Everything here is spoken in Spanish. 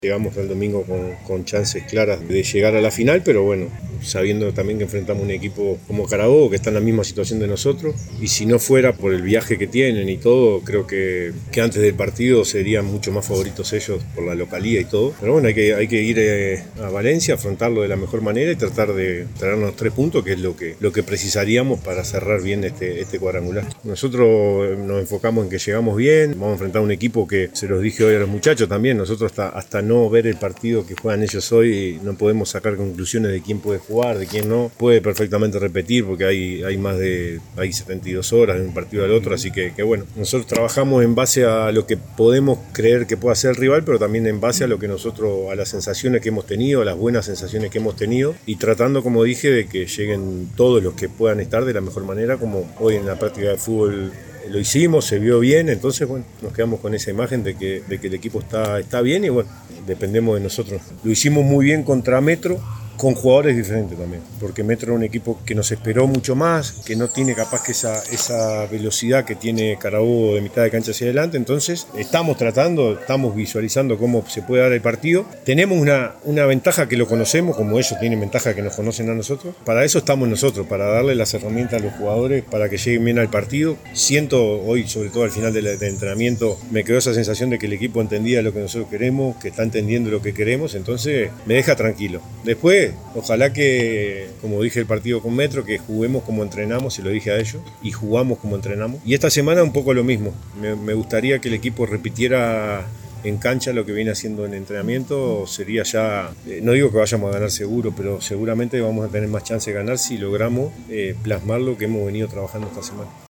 Llegamos al domingo con chances claras de llegar a la final, pero bueno, sabiendo también que enfrentamos un equipo como Carabobo, que está en la misma situación de nosotros, y si no fuera por el viaje que tienen y todo, creo que antes del partido serían mucho más favoritos ellos por la localía y todo. Pero bueno, hay que ir a Valencia, afrontarlo de la mejor manera y tratar de traernos 3 puntos, que es lo que precisaríamos para cerrar bien este cuadrangular. Nosotros nos enfocamos en que llegamos bien, vamos a enfrentar un equipo que, se los dije hoy a los muchachos también, nosotros hasta no ver el partido que juegan ellos hoy, no podemos sacar conclusiones de quién puede jugar, de quién no. Puede perfectamente repetir porque hay 72 horas de un partido al otro, así que bueno, nosotros trabajamos en base a lo que podemos creer que pueda ser el rival, pero también en base a lo que nosotros, a las sensaciones que hemos tenido, a las buenas sensaciones que hemos tenido, y tratando, como dije, de que lleguen todos los que puedan estar de la mejor manera, como hoy en la práctica de fútbol lo hicimos, se vio bien, entonces bueno, nos quedamos con esa imagen de que el equipo está bien y bueno, dependemos de nosotros. Lo hicimos muy bien contra Metro, con jugadores diferentes también, porque Metro es un equipo que nos esperó mucho más, que no tiene capaz que esa velocidad que tiene Carabobo de mitad de cancha hacia adelante, entonces estamos visualizando cómo se puede dar el partido. Tenemos una ventaja que lo conocemos, como ellos tienen ventaja que nos conocen a nosotros, para eso estamos nosotros, para darle las herramientas a los jugadores para que lleguen bien al partido. Siento hoy, sobre todo al final del entrenamiento, me quedó esa sensación de que el equipo entendía lo que nosotros queremos, que está entendiendo lo que queremos, entonces me deja tranquilo. Después, ojalá que, como dije el partido con Metro, que juguemos como entrenamos, se lo dije a ellos, y jugamos como entrenamos. Y esta semana un poco lo mismo. Me gustaría que el equipo repitiera en cancha lo que viene haciendo en entrenamiento. Sería ya, no digo que vayamos a ganar seguro, pero seguramente vamos a tener más chance de ganar si logramos plasmar lo que hemos venido trabajando esta semana.